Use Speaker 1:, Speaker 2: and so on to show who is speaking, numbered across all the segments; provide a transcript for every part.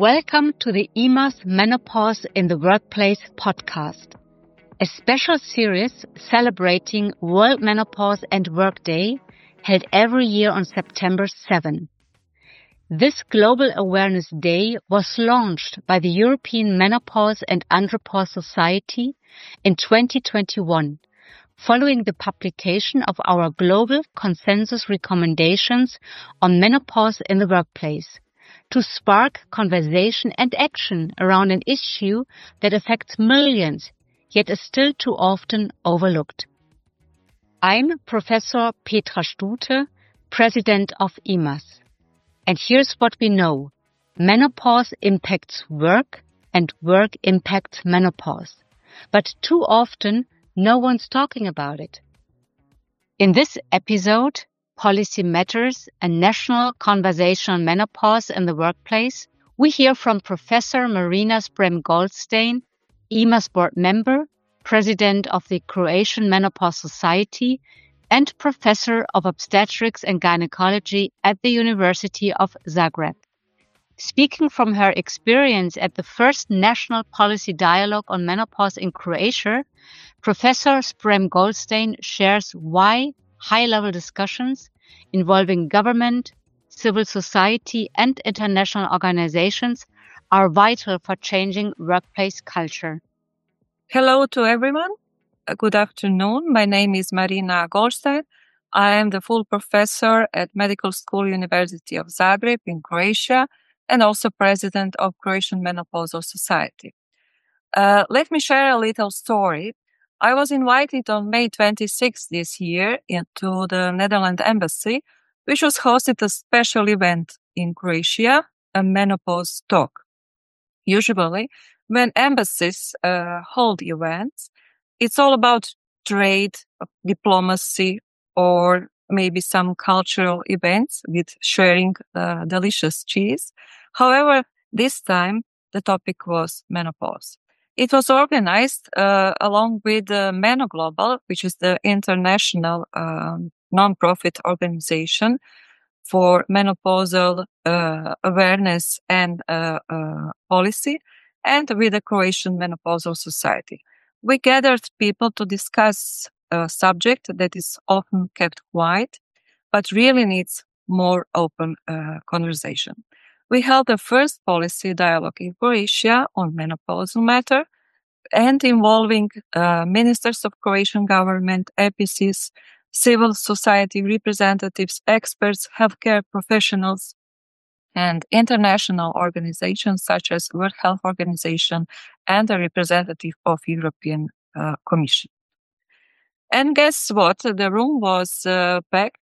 Speaker 1: Welcome to the EMAS Menopause in the Workplace podcast, a special series celebrating World Menopause and Work Day held every year on September 7. This Global Awareness Day was launched by the European Menopause and Andropause Society in 2021, following the publication of our Global Consensus Recommendations on Menopause in the Workplace, to spark conversation and action around an issue that affects millions, yet is still too often overlooked. I'm Professor Petra Stute, President of EMAS. And here's what we know. Menopause impacts work and work impacts menopause. But too often, no one's talking about it. In this episode, Policy Matters, a national conversation on menopause in the workplace, we hear from Professor Marina Sprem-Goldstein, EMAS board member, president of the Croatian Menopause Society, and professor of obstetrics and gynecology at the University of Zagreb. Speaking from her experience at the first national policy dialogue on menopause in Croatia, Professor Sprem-Goldstein shares why high-level discussions involving government, civil society, and international organizations are vital for changing workplace culture.
Speaker 2: Hello to everyone. Good afternoon. My name is Marina Goldstein. I am the full professor at Medical School University of Zagreb in Croatia and also president of Croatian Menopausal Society. Let me share a little story. I was invited on May 26 this year into the Netherlands Embassy, which was hosted a special event in Croatia, a menopause talk. Usually, when embassies hold events, it's all about trade, diplomacy, or maybe some cultural events with sharing delicious cheese. However, this time, the topic was menopause. It was organized along with MENOGlobal, which is the international non-profit organization for menopausal awareness and policy, and with the Croatian Menopausal Society. We gathered people to discuss a subject that is often kept quiet, but really needs more open conversation. We held the first policy dialogue in Croatia on menopausal matter and involving ministers of Croatian government, APCs, civil society representatives, experts, healthcare professionals, and international organizations such as World Health Organization and a representative of European Commission. And guess what? The room was packed.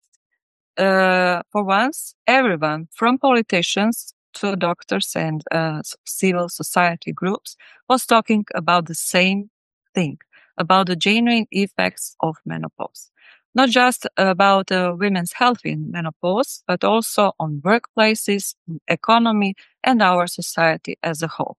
Speaker 2: For once, everyone from politicians to doctors and civil society groups was talking about the same thing, about the genuine effects of menopause. Not just about women's health in menopause, but also on workplaces, economy, and our society as a whole.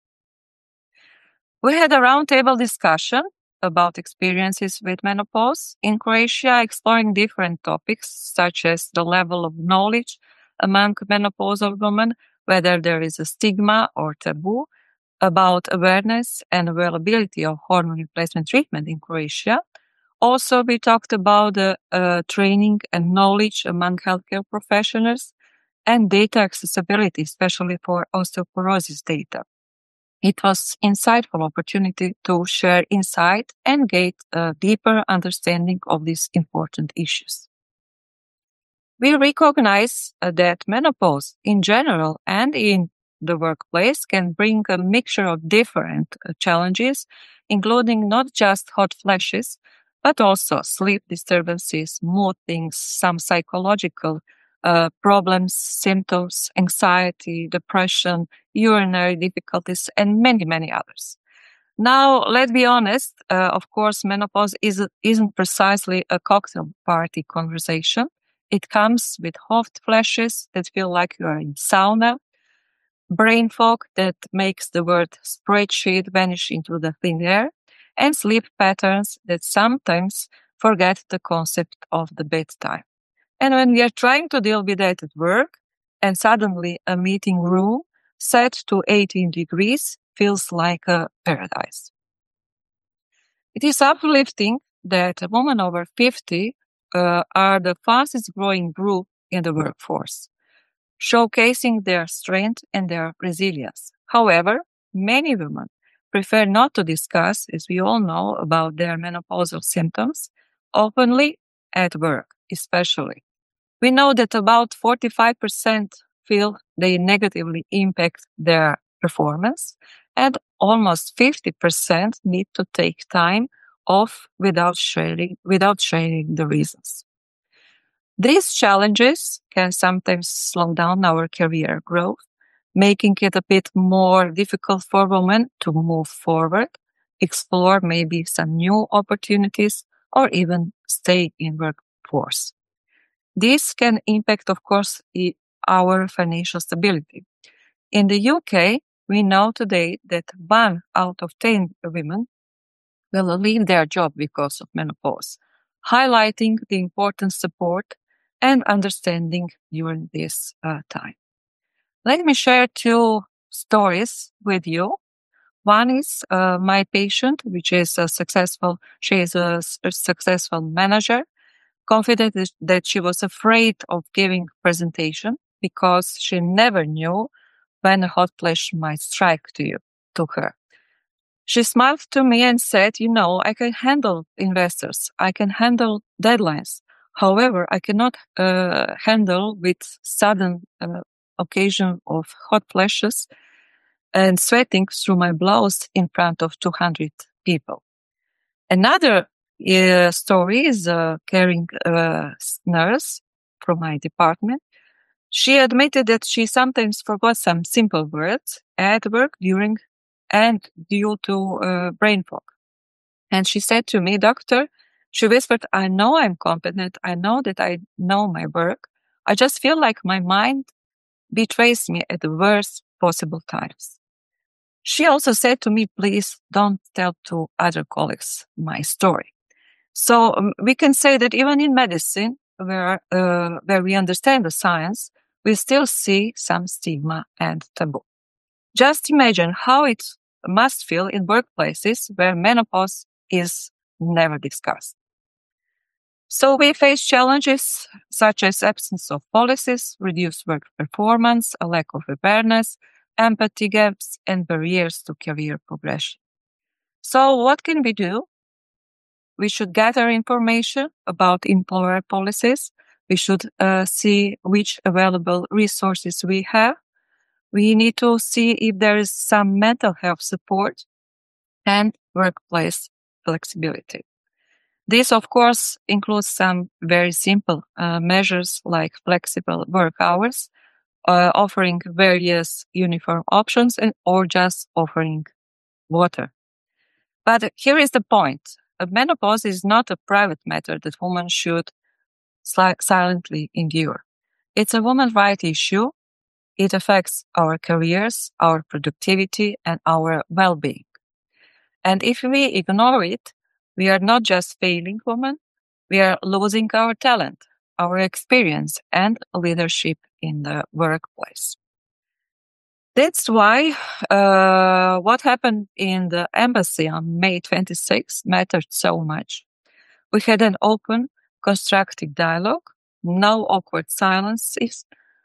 Speaker 2: We had a roundtable discussion about experiences with menopause in Croatia, exploring different topics such as the level of knowledge among menopausal women, whether there is a stigma or taboo, about awareness and availability of hormone replacement treatment in Croatia. Also, we talked about training and knowledge among healthcare professionals and data accessibility, especially for osteoporosis data. It was an insightful opportunity to share insight and get a deeper understanding of these important issues. We recognize that menopause in general and in the workplace can bring a mixture of different challenges, including not just hot flashes, but also sleep disturbances, mood things, some psychological problems, symptoms, anxiety, depression, urinary difficulties, and many, many others. Now, let's be honest, of course, menopause isn't precisely a cocktail party conversation. It comes with hot flashes that feel like you are in sauna, brain fog that makes the word spreadsheet vanish into the thin air, and sleep patterns that sometimes forget the concept of the bedtime. And when we are trying to deal with that at work, and suddenly a meeting room set to 18 degrees feels like a paradise. It is uplifting that women over 50 are the fastest growing group in the workforce, showcasing their strength and their resilience. However, many women prefer not to discuss, as we all know, about their menopausal symptoms openly at work, especially. We know that about 45% feel they negatively impact their performance, and almost 50% need to take time off without sharing the reasons. These challenges can sometimes slow down our career growth, making it a bit more difficult for women to move forward, explore maybe some new opportunities, or even stay in workforce. This can impact, of course, our financial stability. In the UK, we know today that 1 out of 10 women will leave their job because of menopause, highlighting the important support and understanding during this time. Let me share 2 stories with you. One is my patient, which is she is a successful manager, confident that she was afraid of giving presentation because she never knew when a hot flash might strike to her. She smiled to me and said, I can handle investors. I can handle deadlines. However, I cannot handle with sudden occasion of hot flashes and sweating through my blouse in front of 200 people. Another story is a caring nurse from my department. She admitted that she sometimes forgot some simple words at work due to brain fog. And she said to me, "Doctor," she whispered, "I know I'm competent. I know that I know my work. I just feel like my mind betrays me at the worst possible times." She also said to me, "Please don't tell to other colleagues my story." So we can say that even in medicine, where we understand the science, we still see some stigma and taboo. Just imagine how it must feel in workplaces where menopause is never discussed. So we face challenges such as absence of policies, reduced work performance, a lack of awareness, empathy gaps, and barriers to career progression. So what can we do? We should gather information about employer policies. We should see which available resources we have. We need to see if there is some mental health support and workplace flexibility. This, of course, includes some very simple measures like flexible work hours, offering various uniform options, or just offering water. But here is the point. Menopause is not a private matter that women should silently endure. It's a women's rights issue. It affects our careers, our productivity, and our well-being. And if we ignore it, we are not just failing women, we are losing our talent, our experience, and leadership in the workplace. That's why what happened in the embassy on May 26 mattered so much. We had an open, constructive dialogue, no awkward silences,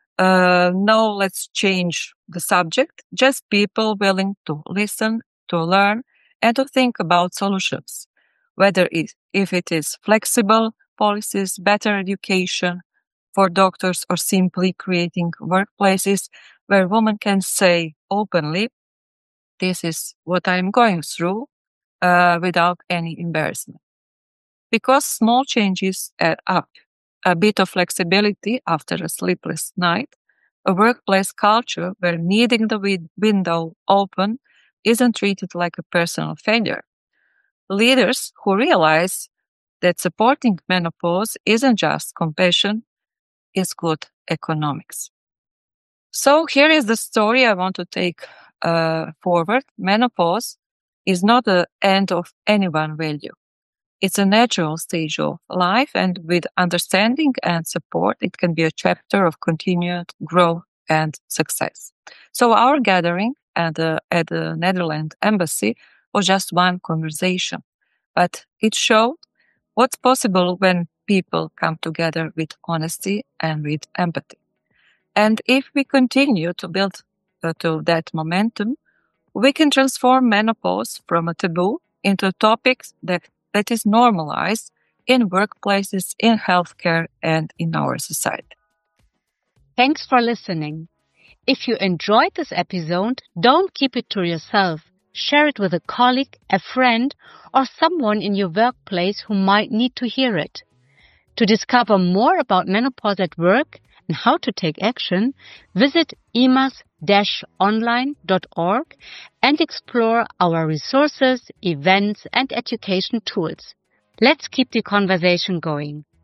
Speaker 2: no let's change the subject, just people willing to listen, to learn, and to think about solutions, whether if it is flexible policies, better education for doctors, or simply creating workplaces where women can say openly, "This is what I'm going through," without any embarrassment. Because small changes add up. A bit of flexibility after a sleepless night, a workplace culture where needing the window open isn't treated like a personal failure. Leaders who realize that supporting menopause isn't just compassion, it's good economics. So here is the story I want to take forward. Menopause is not the end of any one value. It's a natural stage of life, and with understanding and support, it can be a chapter of continued growth and success. So our gathering at the Netherlands Embassy was just one conversation, but it showed what's possible when people come together with honesty and with empathy. And if we continue to build to that momentum, we can transform menopause from a taboo into a topic that is normalized in workplaces, in healthcare, and in our society.
Speaker 1: Thanks for listening. If you enjoyed this episode, don't keep it to yourself. Share it with a colleague, a friend, or someone in your workplace who might need to hear it. To discover more about menopause at work and how to take action, visit emas-online.org and explore our resources, events, and education tools. Let's keep the conversation going.